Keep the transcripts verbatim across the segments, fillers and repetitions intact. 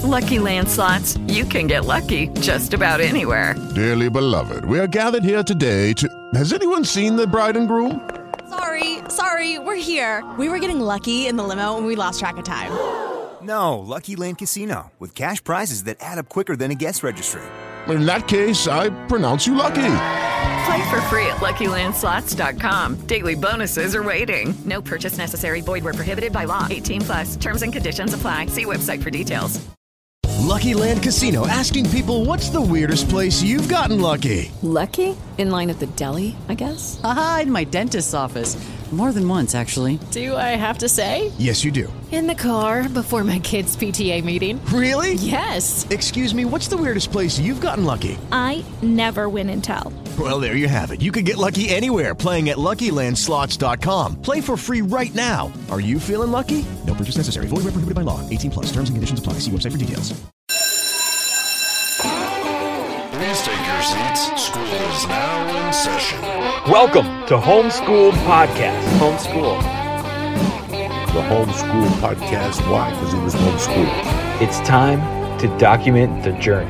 Lucky Land Slots, you can get lucky just about anywhere. Dearly beloved, we are gathered here today to... Has anyone seen the bride and groom? Sorry, sorry, we're here. We were getting lucky in the limo and we lost track of time. No, Lucky Land Casino, with cash prizes that add up quicker than a guest registry. In that case, I pronounce you lucky. Play for free at Lucky Land Slots dot com. Daily bonuses are waiting. No purchase necessary. Void where prohibited by law. eighteen plus. Terms and conditions apply. See website for details. Lucky Land Casino, asking people, what's the weirdest place you've gotten lucky? Lucky? In line at the deli, I guess? Aha, in my dentist's office. More than once, actually. Do I have to say? Yes, you do. In the car before my kids' P T A meeting. Really? Yes. Excuse me, what's the weirdest place you've gotten lucky? I never win and tell. Well, there you have it. You can get lucky anywhere, playing at Lucky Land Slots dot com. Play for free right now. Are you feeling lucky? No purchase necessary. Void where prohibited by law. eighteen plus. Terms and conditions apply. See website for details. Please take your seats. School is now in session. Welcome to Homeschool Podcast. Homeschool. The Homeschool Podcast. Why? Because he was homeschooled. It's time to document the journey.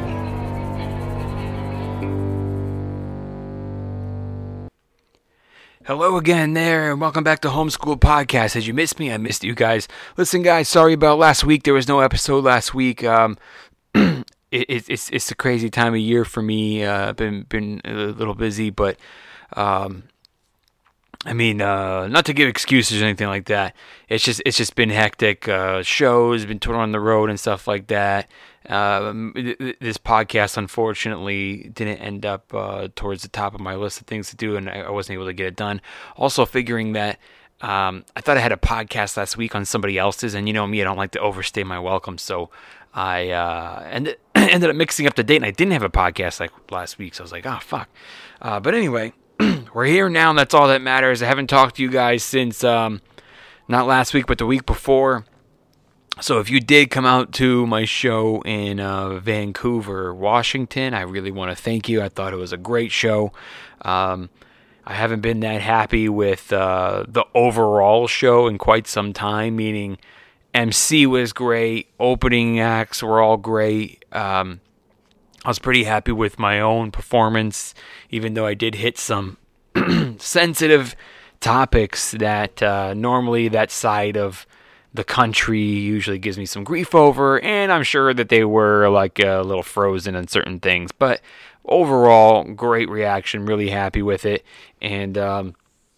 Hello again there, and welcome back to Homeschool Podcast. As you missed me, I missed you guys. Listen, guys, sorry about last week. There was no episode last week. Um, it, it, it's it's a crazy time of year for me. I've uh, been been a little busy, but um, I mean, uh, not to give excuses or anything like that. It's just it's just been hectic. Uh, shows, been touring on the road and stuff like that. Um, this podcast, unfortunately, didn't end up uh, towards the top of my list of things to do, and I wasn't able to get it done. Also, figuring that um, I thought I had a podcast last week on somebody else's, and you know me, I don't like to overstay my welcome, so I uh, ended ended up mixing up the date, and I didn't have a podcast like last week, so I was like, oh, fuck. Uh, but anyway, we're here now, and that's all that matters. I haven't talked to you guys since, um, not last week, but the week before. So if you did come out to my show in uh, Vancouver, Washington, I really want to thank you. I thought it was a great show. Um, I haven't been that happy with uh, the overall show in quite some time, meaning M C was great, opening acts were all great. Um, I was pretty happy with my own performance, even though I did hit some sensitive topics that uh, normally that side of the country usually gives me some grief over, and I'm sure that they were like a little frozen on certain things, but overall, great reaction, really happy with it, and um,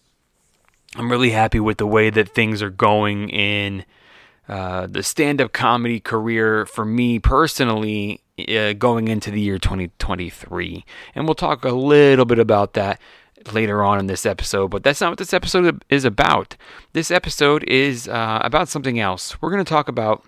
I'm really happy with the way that things are going in uh, the stand-up comedy career for me personally uh, going into the year twenty twenty-three, and we'll talk a little bit about that later on in this episode, but that's not what this episode is about. This episode is uh, about something else. We're going to talk about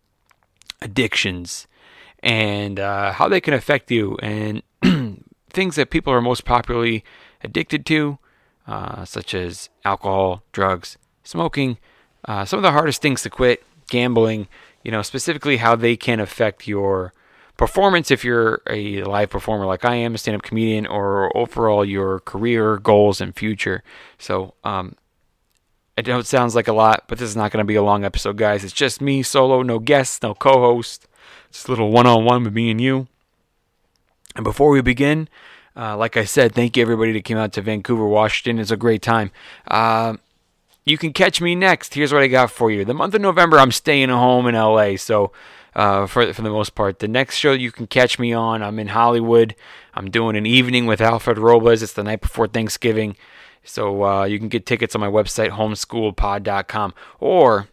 addictions and uh, how they can affect you, and things that people are most popularly addicted to, uh, such as alcohol, drugs, smoking, uh, some of the hardest things to quit, gambling, you know, specifically how they can affect your performance if you're a live performer like I am, a stand-up comedian, or overall your career goals and future. So um, I know it sounds like a lot, but this is not going to be a long episode, guys. It's just me solo, no guests, no co-host. It's a little one-on-one with me and you. And before we begin, uh, like I said, thank you everybody that came out to Vancouver, Washington. It's a great time. Uh, you can catch me next. Here's what I got for you. The month of November, I'm staying home in L A, so Uh, for for the most part. The next show you can catch me on, I'm in Hollywood. I'm doing an evening with Alfred Robles. It's the night before Thanksgiving. So uh, you can get tickets on my website, homeschool pod dot com. Or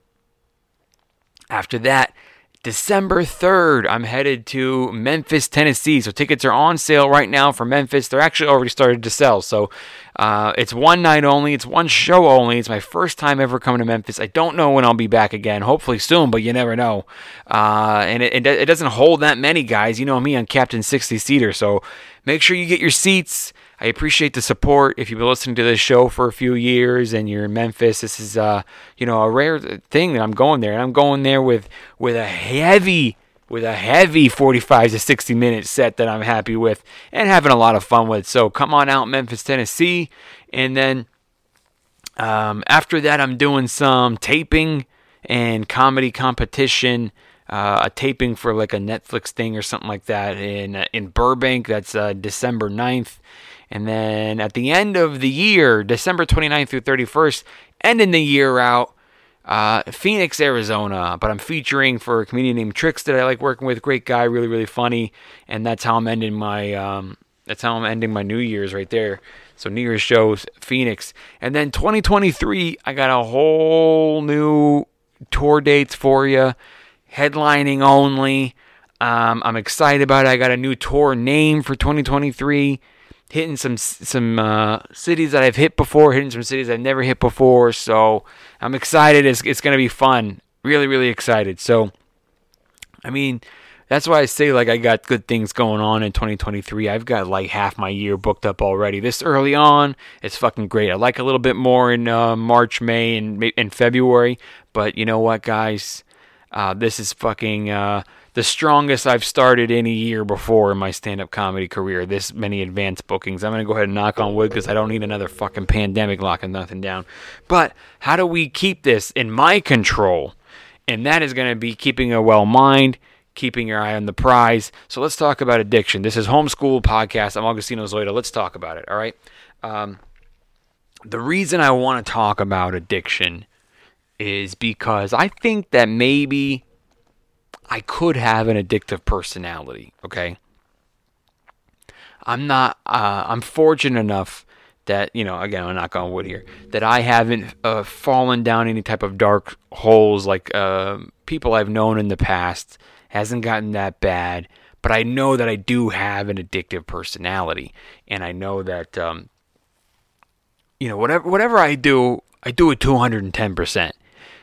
after that, December third, I'm headed to Memphis, Tennessee. So tickets are on sale right now for Memphis. They're actually already started to sell. So uh, it's one night only. It's one show only. It's my first time ever coming to Memphis. I don't know when I'll be back again. Hopefully soon, but you never know. Uh, and it, it, it doesn't hold that many guys. You know me, I'm Captain sixty-seater. So make sure you get your seats. I appreciate the support. If you've been listening to this show for a few years and you're in Memphis, this is uh, you know, a rare thing that I'm going there. And I'm going there with with a heavy, with a heavy forty-five to sixty minute set that I'm happy with and having a lot of fun with. So come on out, Memphis, Tennessee. And then um, after that, I'm doing some taping and comedy competition uh, a taping for like a Netflix thing or something like that in uh, in Burbank. That's uh, December ninth. And then at the end of the year, December twenty-ninth through thirty-first, ending the year out, uh, Phoenix, Arizona. But I'm featuring for a comedian named Trix that I like working with. Great guy, really, really funny. And that's how I'm ending my um, that's how I'm ending my New Year's right there. So New Year's shows, Phoenix. And then twenty twenty-three, I got a whole new tour dates for you. Headlining only. Um, I'm excited about it. I got a new tour name for twenty twenty-three. Hitting some some uh, cities that I've hit before, hitting some cities I've never hit before. So I'm excited. It's it's gonna be fun. Really, really excited. So, I mean, that's why I say like I got good things going on in twenty twenty-three. I've got like half my year booked up already. This early on, it's fucking great. I like a little bit more in uh, March, May, and in February. But you know what, guys? Uh, this is fucking. Uh, The strongest I've started in a year before in my stand-up comedy career. This many advanced bookings. I'm going to go ahead and knock on wood because I don't need another fucking pandemic locking nothing down. But how do we keep this in my control? And that is going to be keeping a well mind, keeping your eye on the prize. So let's talk about addiction. This is Homeschool Podcast. I'm Augustino Zoida. Let's talk about it, all right? Um, the reason I want to talk about addiction is because I think that maybe I could have an addictive personality, okay? I'm not, uh, I'm fortunate enough that, you know, again, I'm knock on wood here, that I haven't uh, fallen down any type of dark holes like uh, people I've known in the past. Hasn't gotten that bad, but I know that I do have an addictive personality, and I know that, um, you know, whatever whatever I do, I do it two hundred ten percent.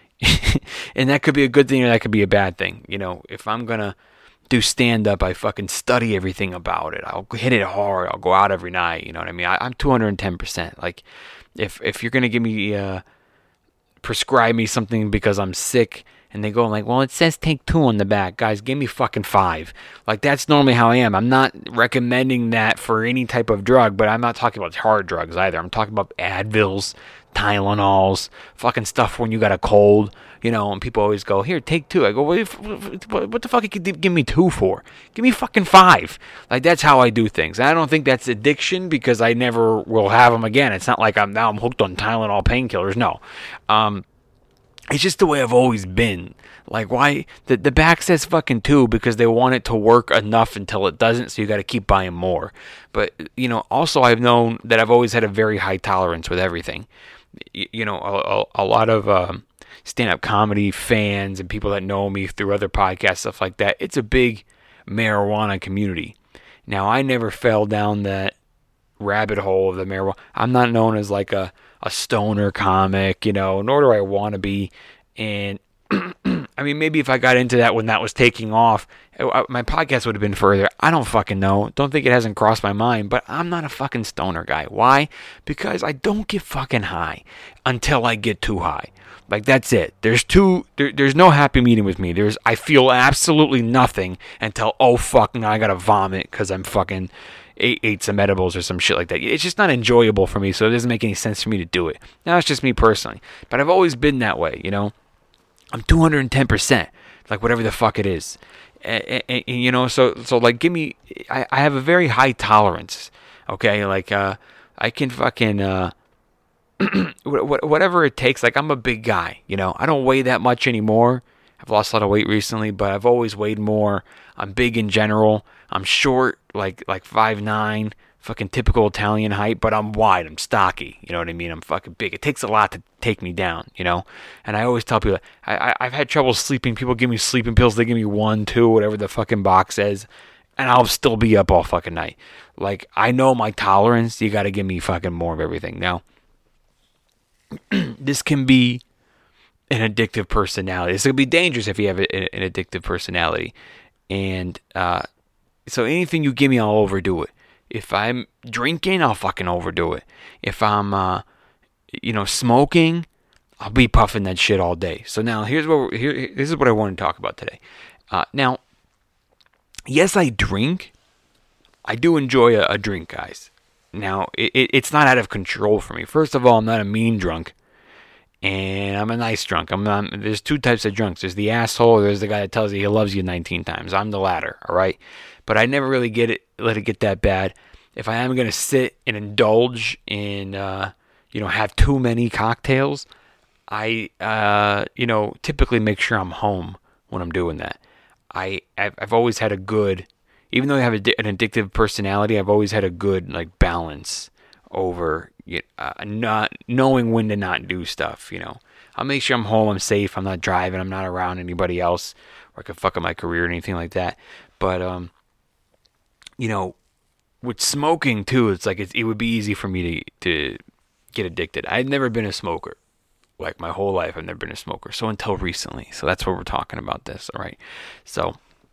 And that could be a good thing or that could be a bad thing. You know, if I'm going to do stand-up, I fucking study everything about it. I'll hit it hard. I'll go out every night. You know what I mean? I, I'm two hundred ten percent. Like, if if you're going to give me, uh, prescribe me something because I'm sick, and they go like, well, it says take two on the back. Guys, give me fucking five. Like, that's normally how I am. I'm not recommending that for any type of drug, but I'm not talking about hard drugs either. I'm talking about Advils, Tylenols, fucking stuff when you got a cold, you know, and people always go, here, take two. I go, what, if, what, what the fuck you give me two for? Give me fucking five. Like, that's how I do things. And I don't think that's addiction because I never will have them again. It's not like I'm now I'm hooked on Tylenol painkillers. No. Um, it's just the way I've always been. Like, why? The, the back says fucking two because they want it to work enough until it doesn't, so you got to keep buying more. But, you know, also I've known that I've always had a very high tolerance with everything. You know, a, a, a lot of um, stand-up comedy fans and people that know me through other podcasts, stuff like that, it's a big marijuana community. Now, I never fell down that rabbit hole of the marijuana. I'm not known as like a, a stoner comic, you know, nor do I want to be. And, I mean, maybe if I got into that when that was taking off, my podcast would have been further. I don't fucking know. Don't think it hasn't crossed my mind, but I'm not a fucking stoner guy. Why? Because I don't get fucking high until I get too high. Like, that's it. There's two, there, there's no happy medium with me. There's, I feel absolutely nothing until, oh fuck, now I gotta vomit because I'm fucking ate, ate some edibles or some shit like that. It's just not enjoyable for me, so it doesn't make any sense for me to do it. Now, it's just me personally. But I've always been that way, you know? I'm two hundred ten percent, like whatever the fuck it is. And, and, and, you know, so, so like, give me, I, I have a very high tolerance, okay? Like, uh, I can fucking, uh, whatever it takes. Like, I'm a big guy, you know? I don't weigh that much anymore. I've lost a lot of weight recently, but I've always weighed more. I'm big in general. I'm short, like, like five nine, fucking typical Italian height, but I'm wide. I'm stocky, you know what I mean? I'm fucking big. It takes a lot to take me down, you know? And I always tell people, I, I, I've had trouble sleeping. People give me sleeping pills. They give me one, two, whatever the fucking box says, and I'll still be up all fucking night. Like, I know my tolerance. You got to give me fucking more of everything. Now, this can be an addictive personality. This can be dangerous if you have a, an addictive personality. And uh, so anything you give me, I'll overdo it. If I'm drinking, I'll fucking overdo it. If I'm, uh, you know, smoking, I'll be puffing that shit all day. So now here's what we're, here. This is what I want to talk about today. Uh, now, yes, I drink. I do enjoy a, a drink, guys. Now, it, it, it's not out of control for me. First of all, I'm not a mean drunk. And I'm a nice drunk. I'm not, there's two types of drunks. There's the asshole, or there's the guy that tells you he loves you nineteen times. I'm the latter, all right? But I never really get it, let it get that bad. If I am going to sit and indulge in, uh, you know, have too many cocktails, I, uh, you know, typically make sure I'm home when I'm doing that. I, I've, I've always had a good, even though I have a, an addictive personality, I've always had a good, like, balance over uh, not knowing when to not do stuff, you know. I'll make sure I'm home, I'm safe, I'm not driving, I'm not around anybody else, or I could fuck up my career or anything like that. But, um, you know, with smoking, too, it's like, it, it would be easy for me to, to get addicted. I've never been a smoker. Like, my whole life, I've never been a smoker. So, until recently. So, that's what we're talking about this, all right? So,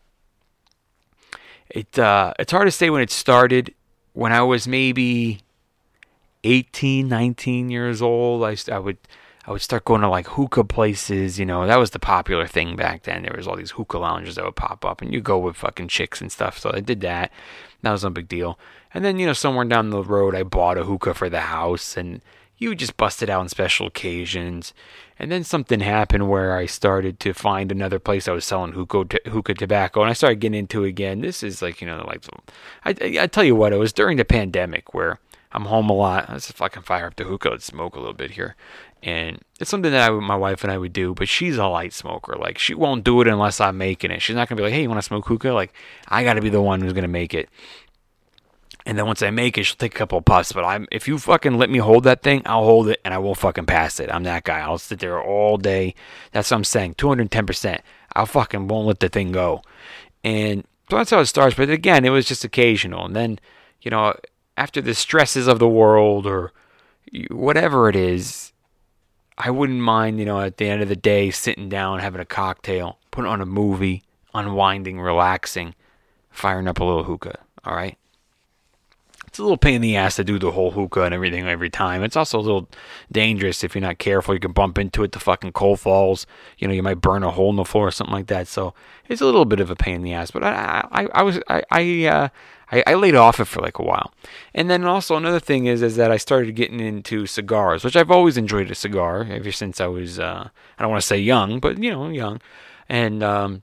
it uh, it's hard to say when it started. When I was maybe eighteen, nineteen years old, I, I would I would start going to like hookah places, you know, that was the popular thing back then. There was all these hookah lounges that would pop up and you go with fucking chicks and stuff. So I did that. That was no big deal. And then, you know, somewhere down the road, I bought a hookah for the house and you would just bust it out on special occasions. And then something happened where I started to find another place that was selling hookah, t- hookah tobacco, and I started getting into it again. This is like, you know, like, I, I, I tell you what, it was during the pandemic where I'm home a lot. Let's fucking fire up the hookah. Let's smoke a little bit here. And it's something that I, my wife and I would do, but she's a light smoker. Like, she won't do it unless I'm making it. She's not going to be like, hey, you want to smoke hookah? Like, I got to be the one who's going to make it. And then once I make it, she'll take a couple of puffs. But I'm, if you fucking let me hold that thing, I'll hold it and I won't fucking pass it. I'm that guy. I'll sit there all day. That's what I'm saying. two hundred ten percent. I'll fucking won't let the thing go. And so that's how it starts. But again, it was just occasional. And then, you know, after the stresses of the world or whatever it is, I wouldn't mind, you know, at the end of the day, sitting down, having a cocktail, putting on a movie, unwinding, relaxing, firing up a little hookah. All right? It's a little pain in the ass to do the whole hookah and everything every time. It's also a little dangerous if you're not careful. You can bump into it, the fucking coal falls. You know, you might burn a hole in the floor or something like that. So it's a little bit of a pain in the ass. But I, I, I was, I, I, uh, I, I laid off it for like a while. And then also another thing is, is that I started getting into cigars, which I've always enjoyed a cigar ever since I was, uh, I don't want to say young, but you know, young. And, um,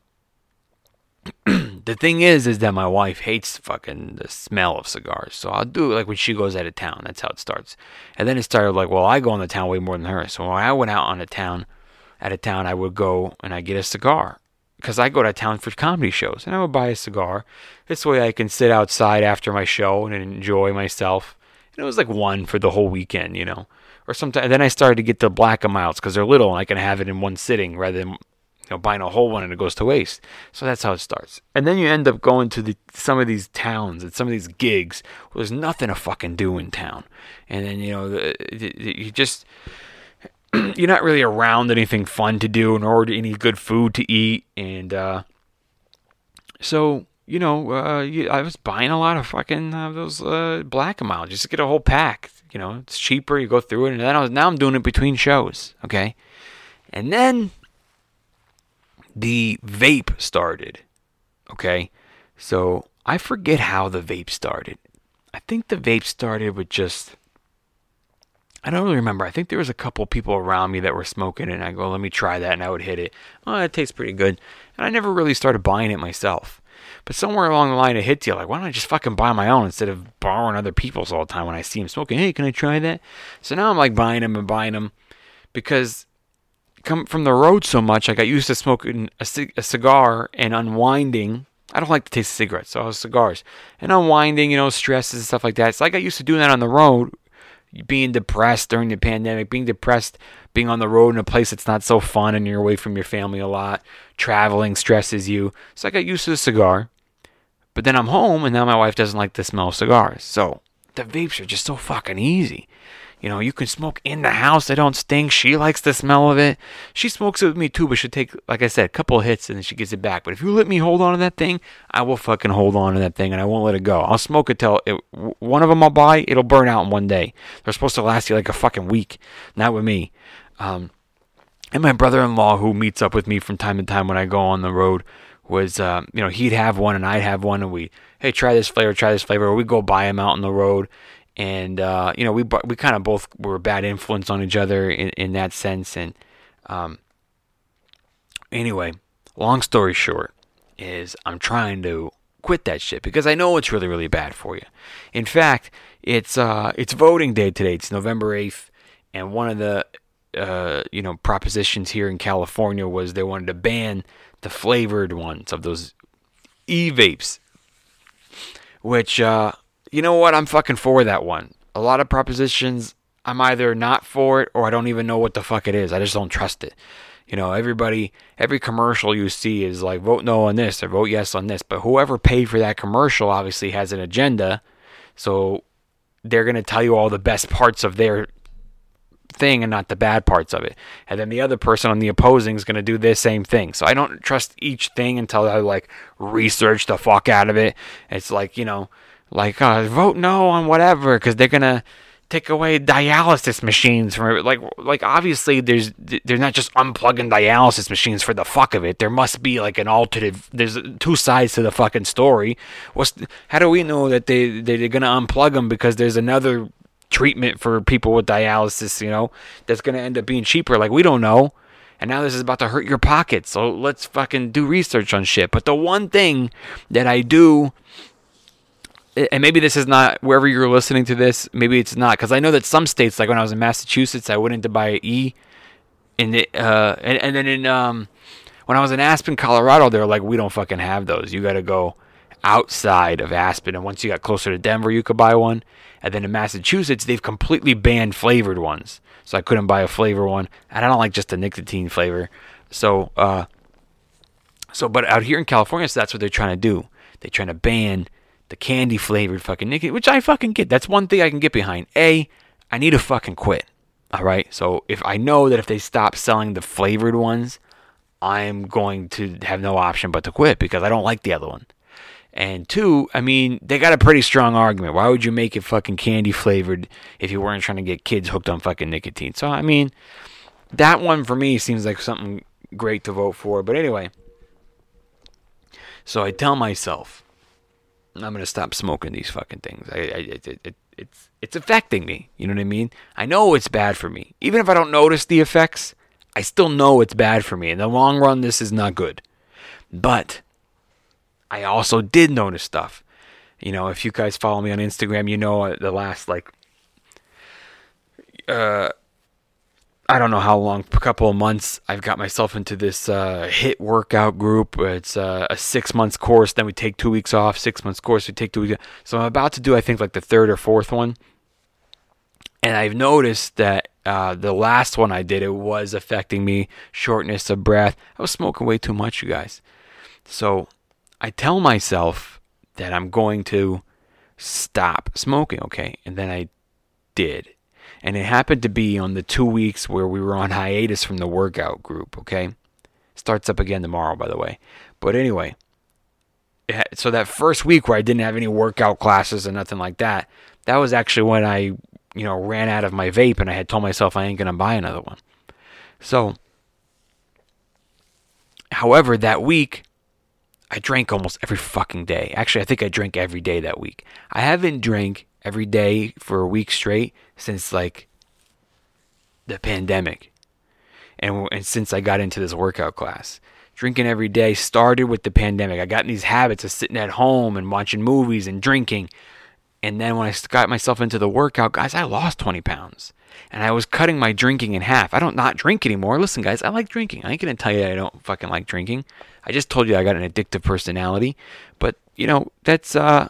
the thing is, is that my wife hates fucking the smell of cigars. So I'll do it like when she goes out of town. That's how it starts. And then it started like, well, I go into town way more than her. So when I went out on a town, out of town, I would go and I get a cigar. Because I go to town for comedy shows. And I would buy a cigar. This way I can sit outside after my show and enjoy myself. And it was like one for the whole weekend, you know. Or sometimes, then I started to get the black and milds because they're little and I can have it in one sitting rather than, you know, buying a whole one and it goes to waste. So that's how it starts. And then you end up going to the some of these towns and some of these gigs where there's nothing to fucking do in town. And then, you know, the, the, you just, you're not really around anything fun to do nor any good food to eat. And uh, so, you know, uh, you, I was buying a lot of fucking uh, those uh, black and mild just to get a whole pack. You know, it's cheaper. You go through it. And then I was, now I'm doing it between shows. Okay. And then the vape started, okay? So I forget how the vape started. I think the vape started with just, I don't really remember. I think there was a couple people around me that were smoking it, and I go, let me try that, and I would hit it. Oh, it tastes pretty good. And I never really started buying it myself. But somewhere along the line, it hits you, like, why don't I just fucking buy my own instead of borrowing other people's all the time when I see them smoking? Hey, can I try that? So now I'm like buying them and buying them because come from the road so much, I got used to smoking a, c- a cigar and unwinding. I don't like the taste of cigarettes, so I was cigars. And unwinding, you know, stresses and stuff like that. So I got used to doing that on the road, being depressed during the pandemic, being depressed, being on the road in a place that's not so fun and you're away from your family a lot. Traveling stresses you. So I got used to the cigar. But then I'm home, and now my wife doesn't like the smell of cigars. So the vapes are just so fucking easy. You know, you can smoke in the house. They don't stink. She likes the smell of it. She smokes it with me too, but she'll take, like I said, a couple of hits and then she gets it back. But if you let me hold on to that thing, I will fucking hold on to that thing and I won't let it go. I'll smoke it till it, one of them I'll buy, it'll burn out in one day. They're supposed to last you like a fucking week. Not with me. Um, and my brother-in-law, who meets up with me from time to time when I go on the road, was, uh, you know, he'd have one and I'd have one and we, hey, try this flavor, try this flavor. Or we'd go buy them out on the road. And, uh, you know, we we kind of both were a bad influence on each other in, in that sense. And um, anyway, long story short is I'm trying to quit that shit because I know it's really, really bad for you. In fact, it's uh, it's voting day today. It's November eighth. And one of the, uh, you know, propositions here in California was they wanted to ban the flavored ones of those e-vapes. Which, uh... you know what? I'm fucking for that one. A lot of propositions, I'm either not for it or I don't even know what the fuck it is. I just don't trust it. You know, everybody, every commercial you see is like, vote no on this or vote yes on this. But whoever paid for that commercial obviously has an agenda. So they're going to tell you all the best parts of their thing and not the bad parts of it. And then the other person on the opposing is going to do the same thing. So I don't trust each thing until I like research the fuck out of it. It's like, you know, Like, uh, vote no on whatever, because they're going to take away dialysis machines from it. Like, like obviously, there's they're not just unplugging dialysis machines for the fuck of it. There must be, like, an alternate... There's two sides to the fucking story. What's, how do we know that they, they're going to unplug them because there's another treatment for people with dialysis, you know, that's going to end up being cheaper? Like, we don't know. And now this is about to hurt your pocket. So let's fucking do research on shit. But the one thing that I do... And maybe this is not, wherever you're listening to this, maybe it's not. Because I know that some states, like when I was in Massachusetts, I went in to buy an E. And, it, uh, and, and then in um, when I was in Aspen, Colorado, they were like, we don't fucking have those. You got to go outside of Aspen. And once you got closer to Denver, you could buy one. And then in Massachusetts, they've completely banned flavored ones. So I couldn't buy a flavor one. And I don't like just the nicotine flavor. So, uh, so but out here in California, so that's what they're trying to do. They're trying to ban the candy flavored fucking nicotine, which I fucking get. That's one thing I can get behind. A, I need to fucking quit. All right. So if I know that if they stop selling the flavored ones, I'm going to have no option but to quit because I don't like the other one. And two, I mean, they got a pretty strong argument. Why would you make it fucking candy flavored if you weren't trying to get kids hooked on fucking nicotine? So, I mean, that one for me seems like something great to vote for. But anyway, so I tell myself, I'm going to stop smoking these fucking things. I, I, it, it, it's it's affecting me. You know what I mean? I know it's bad for me. Even if I don't notice the effects, I still know it's bad for me. In the long run, this is not good. But I also did notice stuff. You know, if you guys follow me on Instagram, you know the last, like, uh, I don't know how long, a couple of months, I've got myself into this uh, HIIT workout group. It's uh, a six months course. Then we take two weeks off. Six months course, we take two weeks off. So I'm about to do, I think, like the third or fourth one. And I've noticed that uh, the last one I did, it was affecting me. Shortness of breath. I was smoking way too much, you guys. So I tell myself that I'm going to stop smoking, okay? And then I did. And it happened to be on the two weeks where we were on hiatus from the workout group, okay? Starts up again tomorrow, by the way. But anyway, it, so that first week where I didn't have any workout classes and nothing like that, that was actually when I, you know, ran out of my vape and I had told myself I ain't going to buy another one. So, however, that week, I drank almost every fucking day. Actually, I think I drank every day that week. I haven't drank every day for a week straight since, like, the pandemic. And, and since I got into this workout class. Drinking every day started with the pandemic. I got in these habits of sitting at home and watching movies and drinking. And then when I got myself into the workout, guys, I lost twenty pounds. And I was cutting my drinking in half. I don't not drink anymore. Listen, guys, I like drinking. I ain't going to tell you I don't fucking like drinking. I just told you I got an addictive personality. But, you know, that's, uh...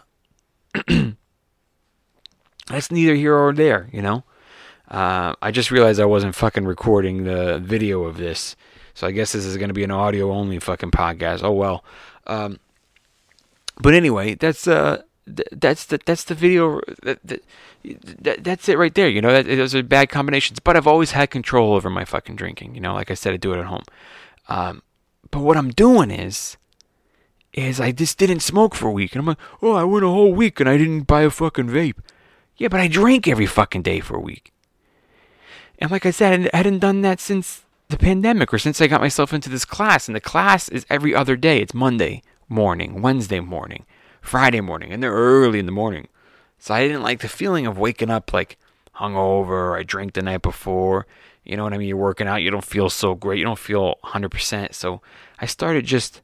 that's neither here or there, you know. Uh, I just realized I wasn't fucking recording the video of this. So I guess this is going to be an audio-only fucking podcast. Oh, well. Um, but anyway, that's uh, th- that's the that's the video. That, that, that, that's it right there, you know. That, those are bad combinations. But I've always had control over my fucking drinking, you know. Like I said, I do it at home. Um, but what I'm doing is... is I just didn't smoke for a week. And I'm like, oh, I went a whole week and I didn't buy a fucking vape. Yeah, but I drank every fucking day for a week. And like I said, I hadn't done that since the pandemic or since I got myself into this class. And the class is every other day. It's Monday morning, Wednesday morning, Friday morning, and they're early in the morning. So I didn't like the feeling of waking up like hungover, or I drank the night before. You know what I mean? You're working out, you don't feel so great, you don't feel one hundred percent. So I started just,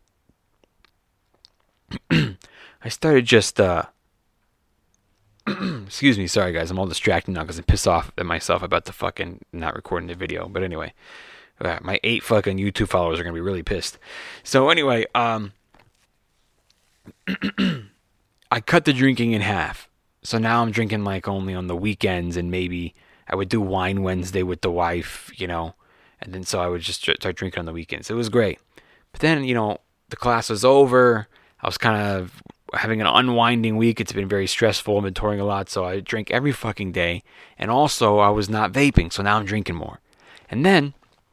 I started just, uh, excuse me, sorry guys, I'm all distracted now because I'm pissed off at myself about the fucking not recording the video. But anyway, uh, my eight fucking YouTube followers are going to be really pissed. So anyway, um, I cut the drinking in half. So now I'm drinking like only on the weekends, and maybe I would do wine Wednesday with the wife, you know, and then so I would just start drinking on the weekends. It was great. But then, you know, the class was over. I was kind of having an unwinding week. It's been very stressful. I've been touring a lot, so I drink every fucking day. And also, I was not vaping, so now I'm drinking more. And then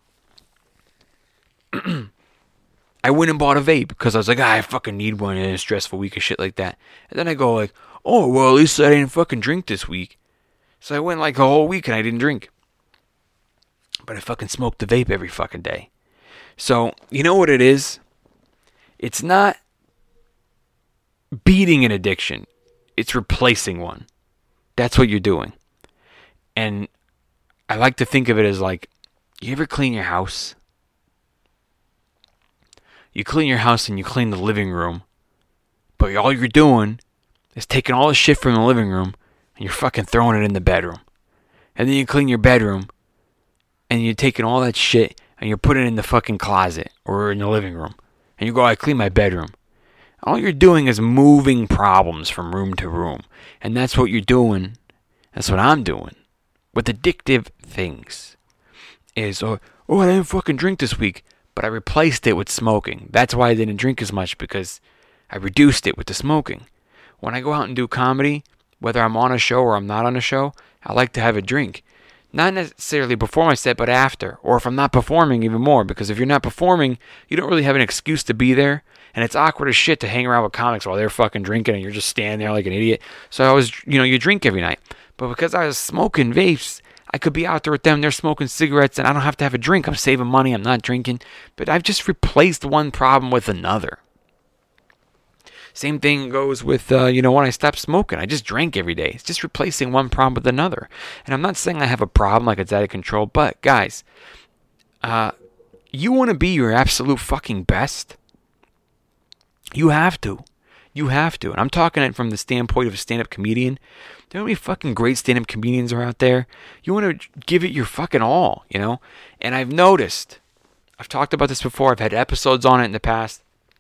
I went and bought a vape because I was like, ah, I fucking need one in a stressful week or shit like that. And then I go like, oh, well, at least I didn't fucking drink this week. So I went like a whole week and I didn't drink. But I fucking smoked the vape every fucking day. So, you know what it is? It's not beating an addiction. It's replacing one. That's what you're doing. And I like to think of it as like, you ever clean your house? You clean your house and you clean the living room. But all you're doing is taking all the shit from the living room and you're fucking throwing it in the bedroom. And then you clean your bedroom and you're taking all that shit and you're putting it in the fucking closet or in the living room. And you go, I clean my bedroom. All you're doing is moving problems from room to room. And that's what you're doing. That's what I'm doing with addictive things. Is, oh, oh, I didn't fucking drink this week, but I replaced it with smoking. That's why I didn't drink as much, because I reduced it with the smoking. When I go out and do comedy, whether I'm on a show or I'm not on a show, I like to have a drink. Not necessarily before my set, but after. Or if I'm not performing, even more. Because if you're not performing, you don't really have an excuse to be there. And it's awkward as shit to hang around with comics while they're fucking drinking and you're just standing there like an idiot. So I was, you know, you drink every night. But because I was smoking vapes, I could be out there with them, they're smoking cigarettes, and I don't have to have a drink. I'm saving money, I'm not drinking. But I've just replaced one problem with another. Same thing goes with, uh, you know, when I stopped smoking. I just drank every day. It's just replacing one problem with another. And I'm not saying I have a problem like it's out of control, but guys, uh, you want to be your absolute fucking best? You have to. You have to. And I'm talking it from the standpoint of a stand-up comedian. There are many fucking great stand-up comedians are out there. You want to give it your fucking all, you know? And I've noticed, I've talked about this before, I've had episodes on it in the past.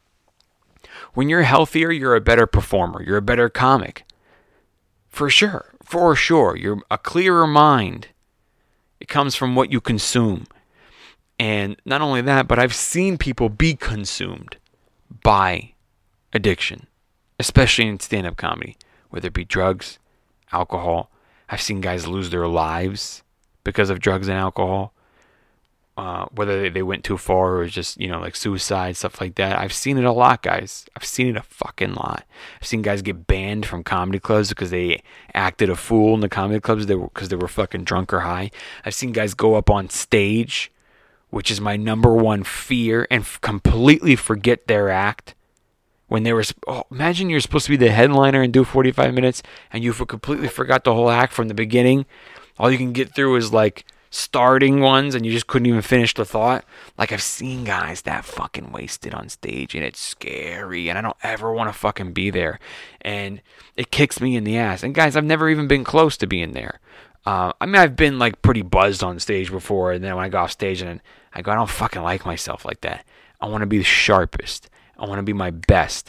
When you're healthier, you're a better performer. You're a better comic. For sure. For sure. You're a clearer mind. It comes from what you consume. And not only that, but I've seen people be consumed by addiction. Especially in stand-up comedy. Whether it be drugs, alcohol. I've seen guys lose their lives because of drugs and alcohol. Uh, whether they, they went too far or just, you know, like suicide, stuff like that. I've seen it a lot, guys. I've seen it a fucking lot. I've seen guys get banned from comedy clubs because they acted a fool in the comedy clubs they were, because they were fucking drunk or high. I've seen guys go up on stage, which is my number one fear, and f- completely forget their act. When they were, oh, imagine you're supposed to be the headliner and do forty-five minutes, and you completely forgot the whole act from the beginning. All you can get through is like starting ones, and you just couldn't even finish the thought. Like, I've seen guys that fucking wasted on stage, and it's scary, and I don't ever want to fucking be there, and it kicks me in the ass. And guys, I've never even been close to being there. Uh, I mean, I've been like pretty buzzed on stage before, and then when I go off stage, and I go, I don't fucking like myself like that. I want to be the sharpest. I want to be my best.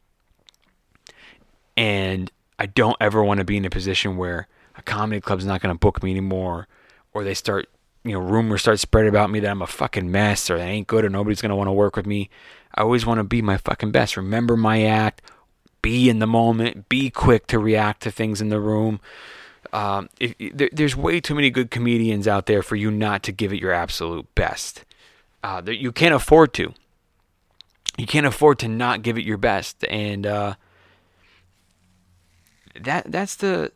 And I don't ever want to be in a position where a comedy club's not going to book me anymore, or they start, you know, rumors start spreading about me that I'm a fucking mess, or that I ain't good, or nobody's going to want to work with me. I always want to be my fucking best. Remember my act. Be in the moment. Be quick to react to things in the room. Um, if, there, there's way too many good comedians out there for you not to give it your absolute best. Uh, you can't afford to. You can't afford to not give it your best. And uh, that that's the...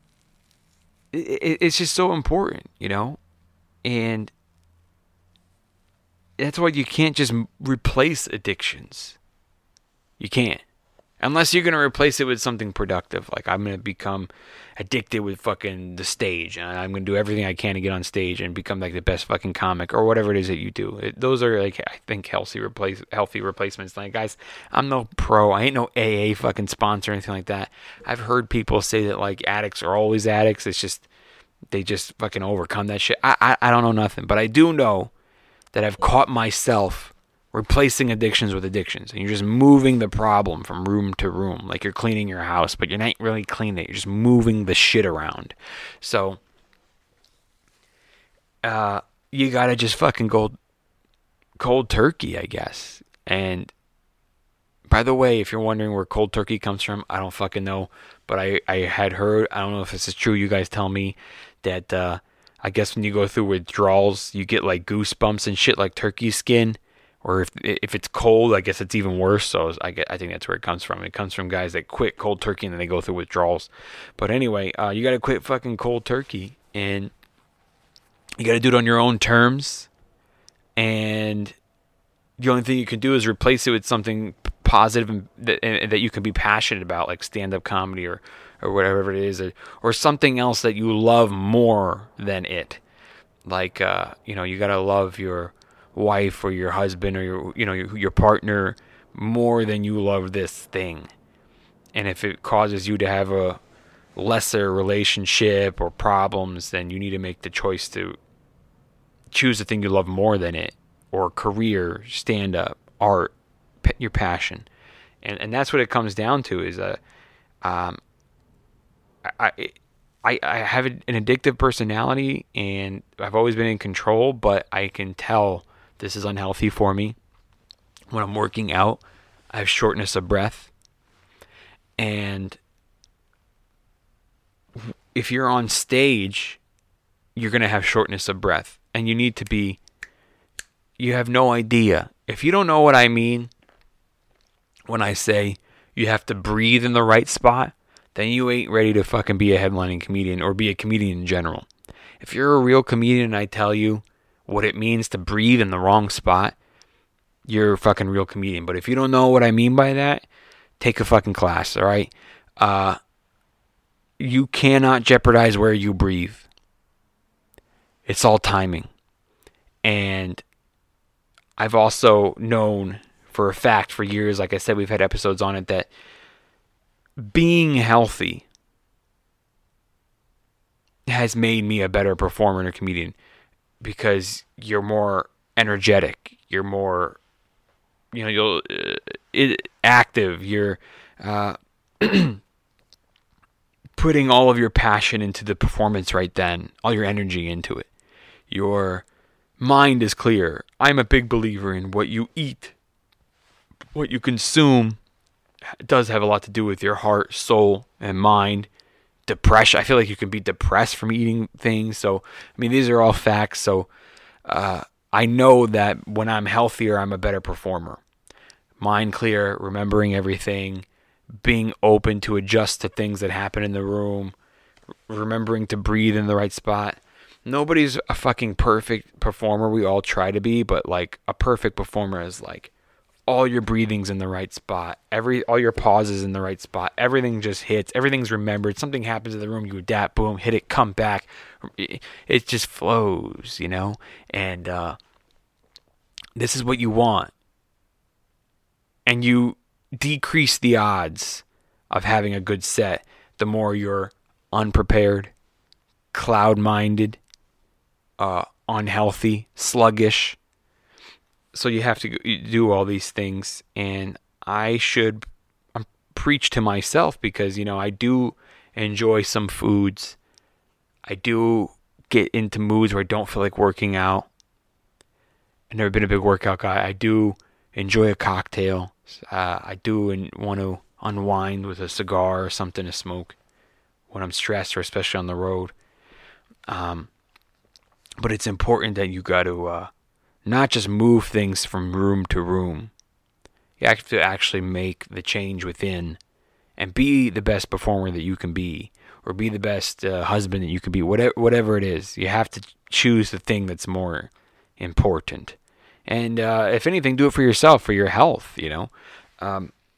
It's just so important, you know? And that's why you can't just replace addictions. You can't. Unless you're going to replace it with something productive. Like, I'm going to become addicted with fucking the stage. And I'm going to do everything I can to get on stage and become, like, the best fucking comic. Or whatever it is that you do. It, those are, like, I think healthy replace healthy replacements. Like, guys, I'm no pro. I ain't no A A fucking sponsor or anything like that. I've heard people say that, like, addicts are always addicts. It's just, they just fucking overcome that shit. I, I, I don't know nothing. But I do know that I've caught myself replacing addictions with addictions. And you're just moving the problem from room to room. Like you're cleaning your house, but you're not really cleaning it. You're just moving the shit around. So, uh, you gotta just fucking go cold turkey, I guess. And, by the way, if you're wondering where cold turkey comes from, I don't fucking know. But I, I had heard, I don't know if this is true, you guys tell me, that, uh, I guess when you go through withdrawals, you get like goosebumps and shit like turkey skin. Or if if it's cold, I guess it's even worse. So I get, I think that's where it comes from. It comes from guys that quit cold turkey and then they go through withdrawals. But anyway, uh, you got to quit fucking cold turkey. And you got to do it on your own terms. And the only thing you can do is replace it with something positive and that, and that you can be passionate about, like stand-up comedy or, or whatever it is. Or, or something else that you love more than it. Like, uh, you know, you got to love your wife or your husband or your you know your, your partner more than you love this thing. And if it causes you to have a lesser relationship or problems, then you need to make the choice to choose the thing you love more than it, or career, stand up, art, p- your passion. And and that's what it comes down to is a um I, I I, I have an addictive personality and I've always been in control, but I can tell this is unhealthy for me. When I'm working out, I have shortness of breath. And if you're on stage, you're going to have shortness of breath. And you need to be, you have no idea. If you don't know what I mean when I say you have to breathe in the right spot, then you ain't ready to fucking be a headlining comedian or be a comedian in general. If you're a real comedian and I tell you what it means to breathe in the wrong spot, you're a fucking real comedian. But if you don't know what I mean by that, take a fucking class, all right? Uh, you cannot jeopardize where you breathe. It's all timing. And I've also known for a fact for years, like I said, we've had episodes on it, that being healthy has made me a better performer and a comedian. Because you're more energetic, you're more, you know, you'll uh, it, active. You're uh, putting all of your passion into the performance right then, all your energy into it. Your mind is clear. I'm a big believer in what you eat, what you consume. Does have a lot to do with your heart, soul, and mind. Depression. I feel like you can be depressed from eating things. So, I mean, these are all facts. So, uh, I know that when I'm healthier, I'm a better performer. Mind clear, remembering everything, being open to adjust to things that happen in the room, remembering to breathe in the right spot. Nobody's a fucking perfect performer. We all try to be, but like a perfect performer is like all your breathing's in the right spot, every all your pauses in the right spot, everything just hits, everything's remembered. Something happens in the room, you adapt, boom, hit it, come back. It, it just flows, you know. And uh, this is what you want, and you decrease the odds of having a good set the more you're unprepared, cloud-minded, uh, unhealthy, sluggish. So you have to do all these things, and I should um, preach to myself because, you know, I do enjoy some foods. I do get into moods where I don't feel like working out. I've never been a big workout guy. I do enjoy a cocktail. Uh, I do want to unwind with a cigar or something to smoke when I'm stressed or especially on the road. Um, but it's important that you got to... Uh, not just move things from room to room. You have to actually make the change within and be the best performer that you can be, or be the best uh, husband that you can be, whatever, whatever it is. You have to choose the thing that's more important. And uh, if anything, do it for yourself, for your health, you know. Um,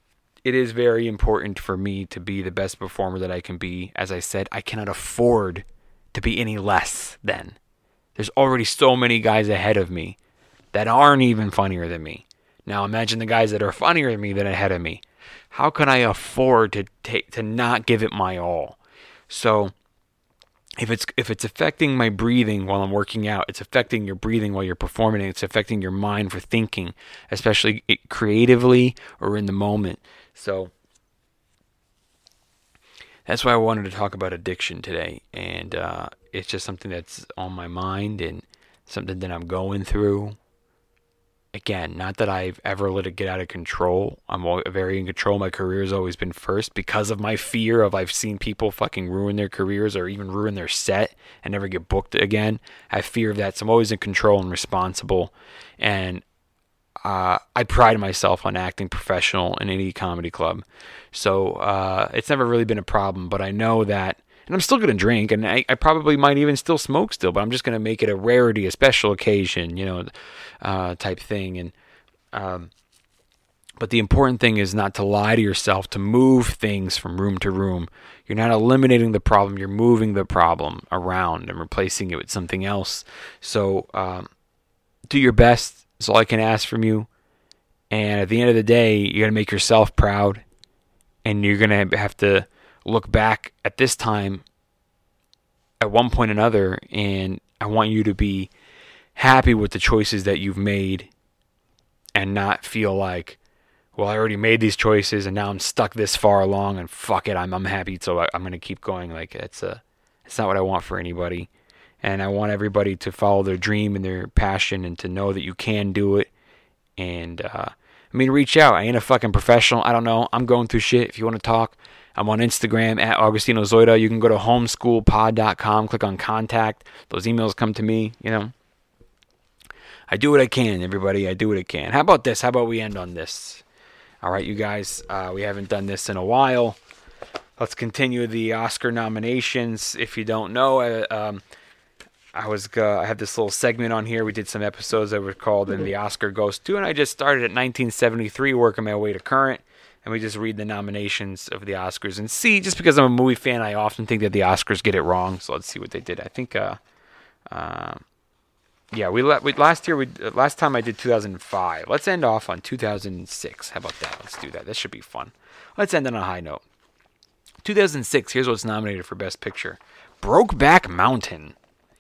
it is very important for me to be the best performer that I can be. As I said, I cannot afford to be any less than. There's already so many guys ahead of me that aren't even funnier than me. Now imagine the guys that are funnier than me than ahead of me. How can I afford to take to not give it my all? So if it's if it's affecting my breathing while I'm working out, it's affecting your breathing while you're performing, it's affecting your mind for thinking, especially creatively or in the moment. So that's why I wanted to talk about addiction today, and uh, it's just something that's on my mind and something that I'm going through. Again, not that I've ever let it get out of control. I'm very in control. My career has always been first because of my fear of I've seen people fucking ruin their careers or even ruin their set and never get booked again. I have fear of that, so I'm always in control and responsible. And uh, I pride myself on acting professional in any comedy club. So uh, it's never really been a problem, but I know that, and I'm still going to drink, and I, I probably might even still smoke still, but I'm just going to make it a rarity, a special occasion, you know, uh, type thing. And um, but the important thing is not to lie to yourself, to move things from room to room. You're not eliminating the problem, you're moving the problem around and replacing it with something else. So um, do your best. That's all I can ask from you. And at the end of the day, you got to make yourself proud, and you're going to have to look back at this time at one point or another, and I want you to be happy with the choices that you've made and not feel like, well, I already made these choices and now I'm stuck this far along and fuck it, I'm I'm happy, so I, I'm going to keep going. Like, it's a, it's not what I want for anybody. And I want everybody to follow their dream and their passion and to know that you can do it. And, uh, I mean, reach out. I ain't a fucking professional. I don't know. I'm going through shit. If you want to talk, I'm on Instagram at Augustino Zoida. You can go to homeschool pod dot com, click on contact. Those emails come to me, you know. I do what I can, everybody. I do what I can. How about this? How about we end on this? All right, you guys. Uh, we haven't done this in a while. Let's continue the Oscar nominations. If you don't know, uh, um, I was uh, I had this little segment on here. We did some episodes that were called "And the Oscar Goes To," and I just started at nineteen seventy-three, working my way to current. And we just read the nominations of the Oscars and see, just because I'm a movie fan, I often think that the Oscars get it wrong. So let's see what they did. I think, uh, uh, yeah, we, let, we last year, we last time I did two thousand five. Let's end off on two thousand six. How about that? Let's do that. This should be fun. Let's end on a high note. two thousand six, here's what's nominated for Best Picture. Brokeback Mountain,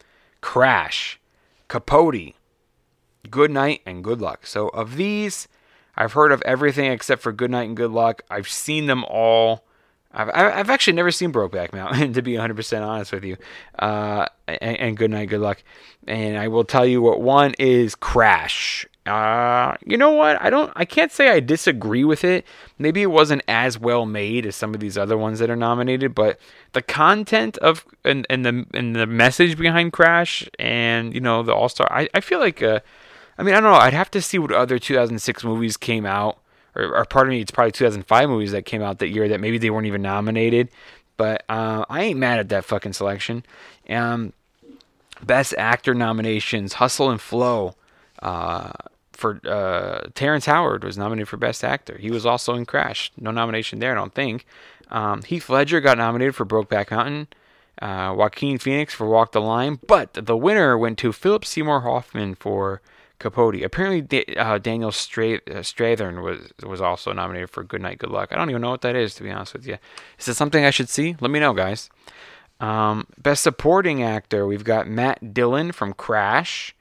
Crash, Capote, Good Night, and Good Luck. So of these, I've heard of everything except for Good Night and Good Luck. I've seen them all. I've I've actually never seen Brokeback Mountain, to be one hundred percent honest with you. Uh, and, and Good Night, Good Luck. And I will tell you what one is Crash. Uh, you know what? I don't. I can't say I disagree with it. Maybe it wasn't as well made as some of these other ones that are nominated, but the content of and, and the and the message behind Crash and, you know, the All Star. I I feel like uh. I mean, I don't know. I'd have to see what other two thousand six movies came out. Or, or pardon me, it's probably two thousand five movies that came out that year that maybe they weren't even nominated. But uh, I ain't mad at that fucking selection. Um, Best Actor nominations, Hustle and Flow. Uh, for uh, Terrence Howard was nominated for Best Actor. He was also in Crash. No nomination there, I don't think. Um, Heath Ledger got nominated for Brokeback Mountain. Uh, Joaquin Phoenix for Walk the Line. But the winner went to Philip Seymour Hoffman for Capote. Apparently, uh, Daniel Stra- uh, Strathern was was also nominated for Good Night, Good Luck. I don't even know what that is, to be honest with you. Is it something I should see? Let me know, guys. Um, Best Supporting Actor, we've got Matt Dillon from Crash,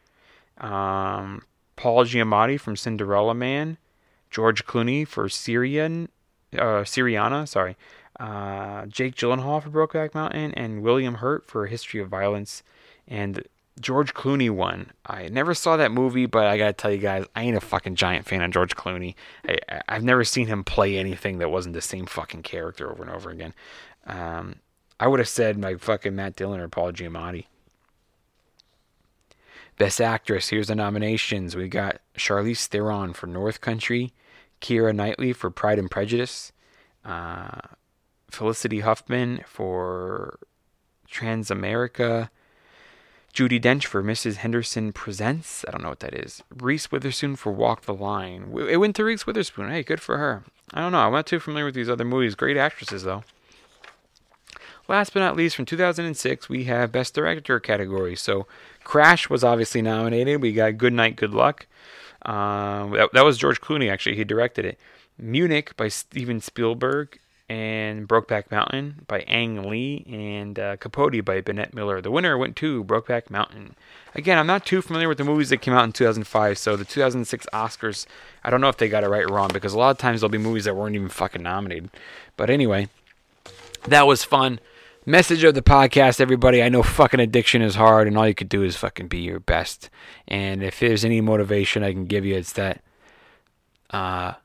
um, Paul Giamatti from Cinderella Man, George Clooney for Syrian, uh, Syriana, sorry, uh, Jake Gyllenhaal for Brokeback Mountain, and William Hurt for History of Violence. And George Clooney won. I never saw that movie, but I gotta tell you guys, I ain't a fucking giant fan of George Clooney. I, I've never seen him play anything that wasn't the same fucking character over and over again. Um, I would have said like fucking Matt Dillon or Paul Giamatti. Best Actress, here's the nominations. We got Charlize Theron for North Country, Keira Knightley for Pride and Prejudice, uh, Felicity Huffman for Transamerica, Judi Dench for Missus Henderson Presents. I don't know what that is. Reese Witherspoon for Walk the Line. It went to Reese Witherspoon. Hey, good for her. I don't know. I'm not too familiar with these other movies. Great actresses, though. Last but not least, from two thousand six, we have Best Director category. So, Crash was obviously nominated. We got Good Night, Good Luck. Um, that, that was George Clooney, actually. He directed it. Munich by Steven Spielberg. And Brokeback Mountain by Ang Lee. And uh, Capote by Bennett Miller. The winner went to Brokeback Mountain. Again, I'm not too familiar with the movies that came out in two thousand five. So, the two thousand six Oscars, I don't know if they got it right or wrong. Because a lot of times there'll be movies that weren't even fucking nominated. But anyway, that was fun. Message of the podcast, everybody. I know fucking addiction is hard, and all you could do is fucking be your best. And if there's any motivation I can give you, it's that uh,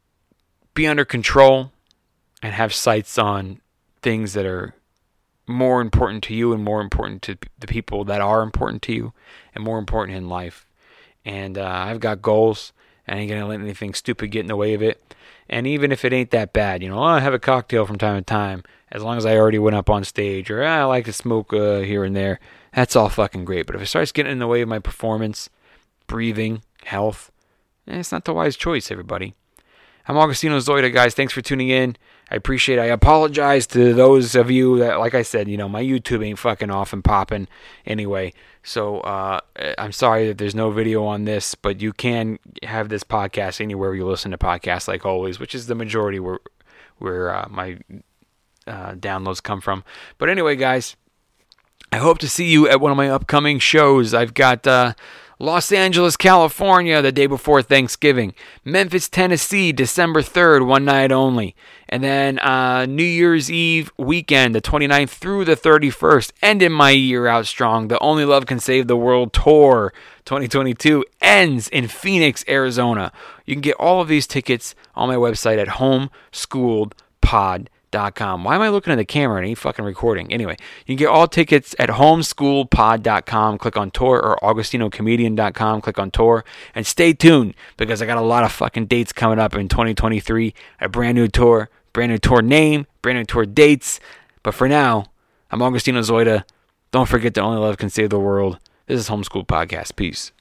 be under control and have sights on things that are more important to you and more important to the people that are important to you and more important in life. And uh, I've got goals, and I ain't going to let anything stupid get in the way of it. And even if it ain't that bad, you know, I have a cocktail from time to time, as long as I already went up on stage, or ah, I like to smoke uh, here and there, that's all fucking great. But if it starts getting in the way of my performance, breathing, health, eh, it's not the wise choice, everybody. I'm Augustino Zoida, guys. Thanks for tuning in. I appreciate it. I apologize to those of you that, like I said, you know, my YouTube ain't fucking off and popping anyway. So uh, I'm sorry that there's no video on this, but you can have this podcast anywhere you listen to podcasts, like always, which is the majority where, where uh, my uh, downloads come from. But anyway, guys, I hope to see you at one of my upcoming shows. I've got uh, Los Angeles, California, the day before Thanksgiving. Memphis, Tennessee, December third, one night only. And then uh, New Year's Eve weekend, the twenty-ninth through the thirty-first. Ending my year out strong. The Only Love Can Save the World Tour twenty twenty-two ends in Phoenix, Arizona. You can get all of these tickets on my website at homeschooled pod dot com. Why am I looking at the camera and ain't fucking recording? Anyway, you can get all tickets at homeschooled pod dot com. Click on tour, or augustino comedian dot com. Click on tour. And stay tuned, because I got a lot of fucking dates coming up in twenty twenty-three. A brand new tour, brand new tour name, brand new tour dates. But for now, I'm Augustino Zoida. Don't forget that Only Love Can Save the World. This is Homeschool Podcast. Peace.